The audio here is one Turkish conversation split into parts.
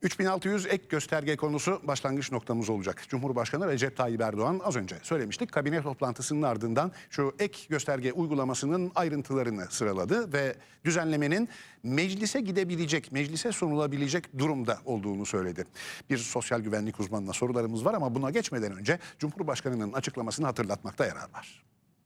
3600 ek gösterge konusu başlangıç noktamız olacak. Cumhurbaşkanı Recep Tayyip Erdoğan az önce söylemiştik. Kabine toplantısının ardından şu ek gösterge uygulamasının ayrıntılarını sıraladı ve düzenlemenin meclise gidebilecek, meclise sunulabilecek durumda olduğunu söyledi. Bir sosyal güvenlik uzmanına sorularımız var ama buna geçmeden önce Cumhurbaşkanı'nın açıklamasını hatırlatmakta yarar var.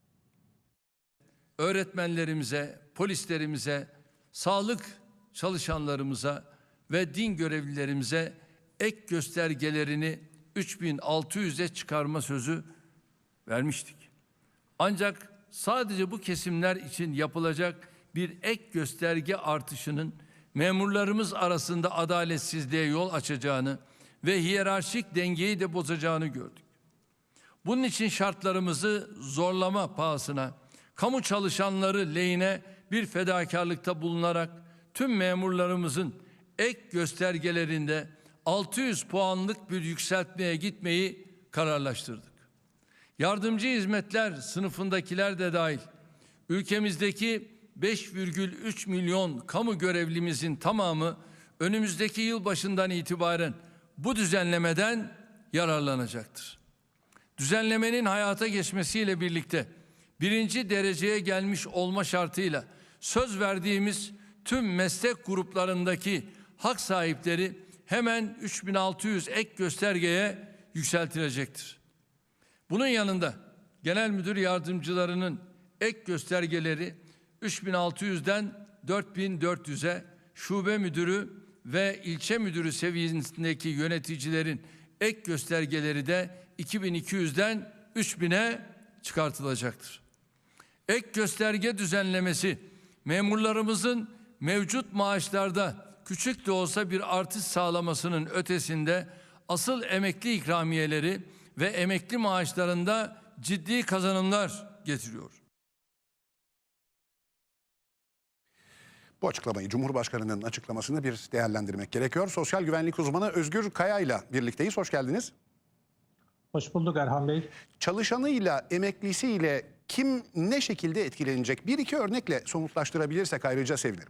Öğretmenlerimize, polislerimize, sağlık çalışanlarımıza ve din görevlilerimize ek göstergelerini 3600'e çıkarma sözü vermiştik. Ancak sadece bu kesimler için yapılacak bir ek gösterge artışının memurlarımız arasında adaletsizliğe yol açacağını ve hiyerarşik dengeyi de bozacağını gördük. Bunun için şartlarımızı zorlama pahasına, kamu çalışanları lehine bir fedakarlıkta bulunarak tüm memurlarımızın ek göstergelerinde 600 puanlık bir yükseltmeye gitmeyi kararlaştırdık. Yardımcı hizmetler sınıfındakiler de dahil ülkemizdeki 5,3 milyon kamu görevlimizin tamamı önümüzdeki yıl başından itibaren bu düzenlemeden yararlanacaktır. Düzenlemenin hayata geçmesiyle birlikte birinci dereceye gelmiş olma şartıyla söz verdiğimiz tüm meslek gruplarındaki hak sahipleri hemen 3600 ek göstergeye yükseltilecektir. Bunun yanında genel müdür yardımcılarının ek göstergeleri 3600'den 4400'e, şube müdürü ve ilçe müdürü seviyesindeki yöneticilerin ek göstergeleri de 2200'den 3000'e çıkartılacaktır. Ek gösterge düzenlemesi memurlarımızın mevcut maaşlarda küçük de olsa bir artış sağlamasının ötesinde asıl emekli ikramiyeleri ve emekli maaşlarında ciddi kazanımlar getiriyor. Bu açıklamayı, Cumhurbaşkanı'nın açıklamasını bir değerlendirmek gerekiyor. Sosyal güvenlik uzmanı Özgür Kaya ile birlikteyiz. Hoş geldiniz. Hoş bulduk Erhan Bey. Çalışanıyla, emeklisiyle kim ne şekilde etkilenecek? Bir iki örnekle somutlaştırabilirsek ayrıca sevinirim.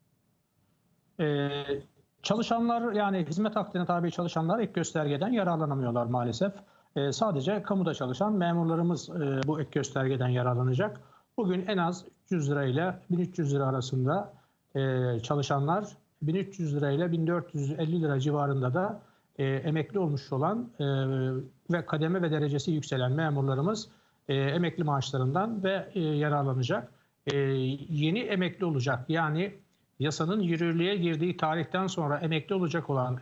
Çalışanlar, yani hizmet akdine tabi çalışanlar ek göstergeden yararlanamıyorlar maalesef. Sadece kamuda çalışan memurlarımız bu ek göstergeden yararlanacak. Bugün en az 300 lira ile 1300 lira arasında çalışanlar, 1300 lira ile 1450 lira civarında da emekli olmuş olan ve kademe ve derecesi yükselen memurlarımız emekli maaşlarından ve yararlanacak. Yeni emekli olacak, yani yasanın yürürlüğe girdiği tarihten sonra emekli olacak olan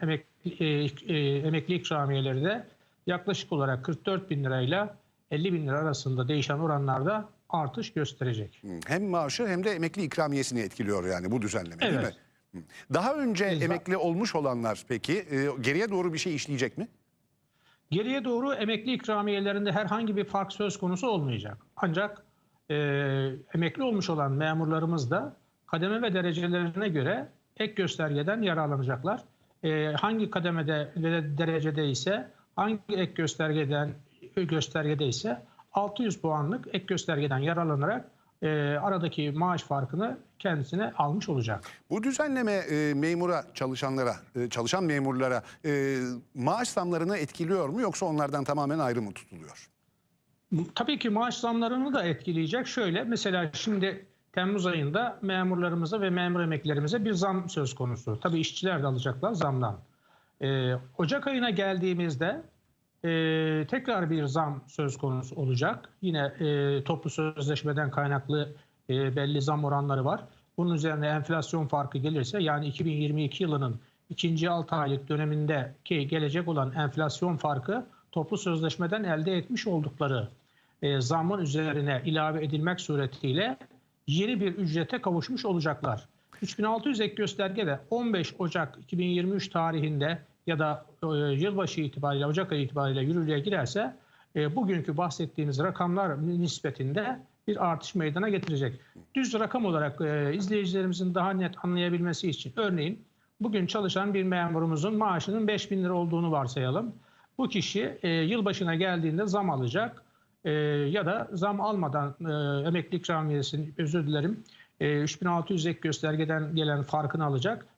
emekli ikramiyeleri de yaklaşık olarak 44 bin lirayla 50 bin lira arasında değişen oranlarda artış gösterecek. Hem maaşı hem de emekli ikramiyesini etkiliyor yani bu düzenleme, evet, değil mi? Daha önce emekli olmuş olanlar peki geriye doğru bir şey işleyecek mi? Geriye doğru emekli ikramiyelerinde herhangi bir fark söz konusu olmayacak. Ancak emekli olmuş olan memurlarımız da kademe ve derecelerine göre ek göstergeden yararlanacaklar. Hangi kademede ve derecede ise, hangi ek göstergede ise 600 puanlık ek göstergeden yararlanarak aradaki maaş farkını kendisine almış olacak. Bu düzenleme memura, çalışanlara, çalışan memurlara maaş zamlarını etkiliyor mu, yoksa onlardan tamamen ayrı mı tutuluyor? Tabii ki maaş zamlarını da etkileyecek. Şöyle, mesela şimdi Temmuz ayında memurlarımıza ve memur emeklilerimize bir zam söz konusu. Tabii işçiler de alacaklar zamdan. Ocak ayına geldiğimizde tekrar bir zam söz konusu olacak. Yine toplu sözleşmeden kaynaklı belli zam oranları var. Bunun üzerine enflasyon farkı gelirse, yani 2022 yılının ikinci 6 aylık dönemindeki gelecek olan enflasyon farkı toplu sözleşmeden elde etmiş oldukları zamın üzerine ilave edilmek suretiyle yeni bir ücrete kavuşmuş olacaklar. 3600 ek gösterge de 15 Ocak 2023 tarihinde ya da yılbaşı itibariyle, Ocak ayı itibariyle yürürlüğe girerse bugünkü bahsettiğimiz rakamlar nispetinde bir artış meydana getirecek. Düz rakam olarak izleyicilerimizin daha net anlayabilmesi için, örneğin bugün çalışan bir memurumuzun maaşının 5.000 lira olduğunu varsayalım. Bu kişi yılbaşına geldiğinde zam alacak ya da zam almadan emekli ikramiyesini, 3600 ek göstergeden gelen farkını alacak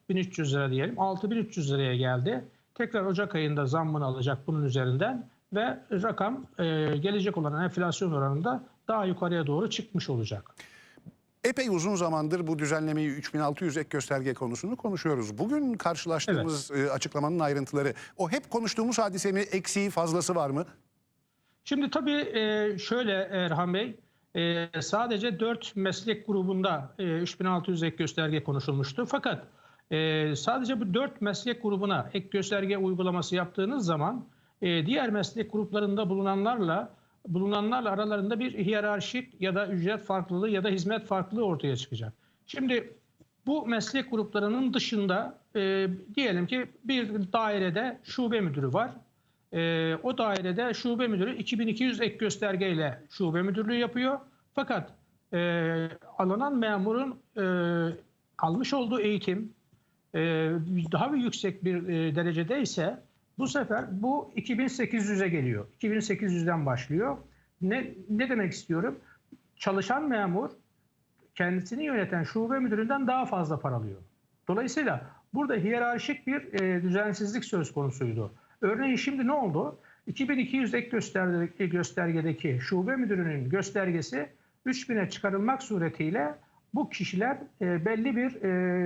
1300 lira diyelim. 6300 liraya geldi. Tekrar Ocak ayında zammını alacak bunun üzerinden ve rakam gelecek olan enflasyon oranında daha yukarıya doğru çıkmış olacak. Epey uzun zamandır bu düzenlemeyi 3600 ek gösterge konusunu konuşuyoruz. Bugün karşılaştığımız açıklamanın ayrıntıları, o hep konuştuğumuz hadise mi, eksiği fazlası var mı? Şimdi tabii şöyle Erhan Bey, sadece 4 meslek grubunda 3600 ek gösterge konuşulmuştu. Fakat sadece bu 4 meslek grubuna ek gösterge uygulaması yaptığınız zaman diğer meslek gruplarında bulunanlarla aralarında bir hiyerarşik ya da ücret farklılığı ya da hizmet farklılığı ortaya çıkacak. Şimdi bu meslek gruplarının dışında diyelim ki bir dairede şube müdürü var. O dairede şube müdürü 2200 ek göstergeyle şube müdürlüğü yapıyor. Fakat alınan memurun almış olduğu eğitim daha bir yüksek bir derecede ise bu sefer bu 2800'e geliyor. 2800'den başlıyor. Ne demek istiyorum? Çalışan memur kendisini yöneten şube müdüründen daha fazla para alıyor. Dolayısıyla burada hiyerarşik bir düzensizlik söz konusuydu. Örneğin şimdi ne oldu? 2200 ek göstergedeki şube müdürünün göstergesi 3000'e çıkarılmak suretiyle bu kişiler belli bir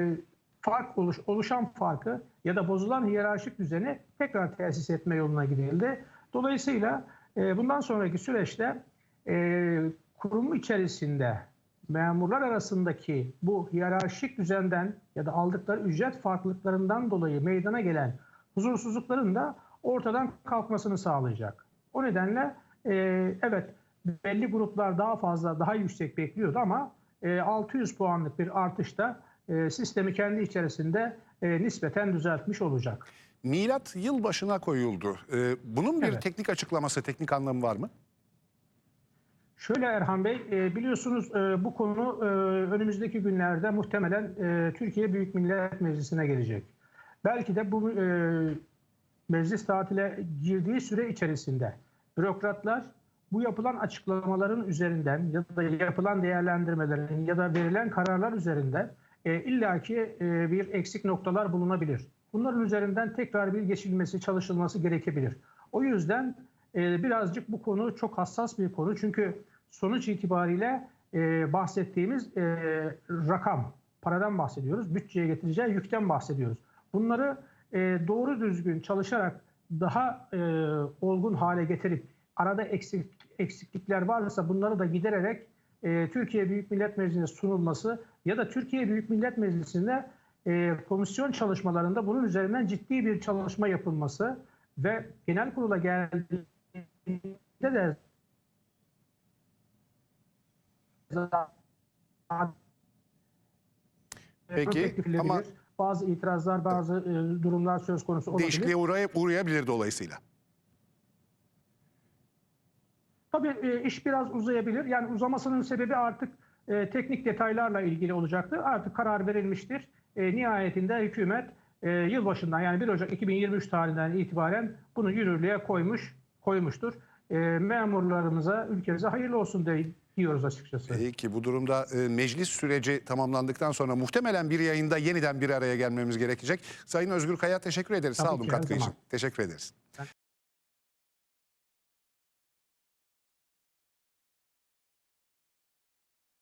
oluşan farkı ya da bozulan hiyerarşik düzeni tekrar tesis etme yoluna gidildi. Dolayısıyla bundan sonraki süreçte kurum içerisinde memurlar arasındaki bu hiyerarşik düzenden ya da aldıkları ücret farklılıklarından dolayı meydana gelen huzursuzlukların da ortadan kalkmasını sağlayacak. O nedenle evet belli gruplar daha fazla, daha yüksek bekliyordu ama 600 puanlık bir artışta sistemi kendi içerisinde nispeten düzeltmiş olacak. Milat yılbaşına koyuldu. Bunun bir Evet. teknik açıklaması, teknik anlamı var mı? Şöyle Erhan Bey, biliyorsunuz bu konu önümüzdeki günlerde muhtemelen Türkiye Büyük Millet Meclisi'ne gelecek. Belki de bu meclis tatile girdiği süre içerisinde bürokratlar bu yapılan açıklamaların üzerinden ya da yapılan değerlendirmelerin ya da verilen kararlar üzerinden illaki bir eksik noktalar bulunabilir. Bunların üzerinden tekrar bir geçilmesi, çalışılması gerekebilir. O yüzden birazcık bu konu çok hassas bir konu. Çünkü sonuç itibariyle bahsettiğimiz rakam, paradan bahsediyoruz. Bütçeye getireceği yükten bahsediyoruz. Bunları doğru düzgün çalışarak daha olgun hale getirip arada eksiklikler varsa bunları da gidererek Türkiye Büyük Millet Meclisi'ne sunulması ya da Türkiye Büyük Millet Meclisi'nde komisyon çalışmalarında bunun üzerinden ciddi bir çalışma yapılması ve genel kurula geldiğinde de Peki ama bazı itirazlar, bazı durumlar söz konusu olabilir. değişikliğe uğrayabilir dolayısıyla. Tabii iş biraz uzayabilir. Yani uzamasının sebebi artık teknik detaylarla ilgili olacaktır. Artık karar verilmiştir. Nihayetinde hükümet yılbaşından yani 1 Ocak 2023 tarihinden itibaren bunu yürürlüğe koymuştur. Memurlarımıza, ülkemize hayırlı olsun diyoruz açıkçası. Peki bu durumda meclis süreci tamamlandıktan sonra muhtemelen bir yayında yeniden bir araya gelmemiz gerekecek. Sayın Özgür Kaya teşekkür ederiz. Tabii Sağ olun ki, her katkı için. zaman. Teşekkür ederiz.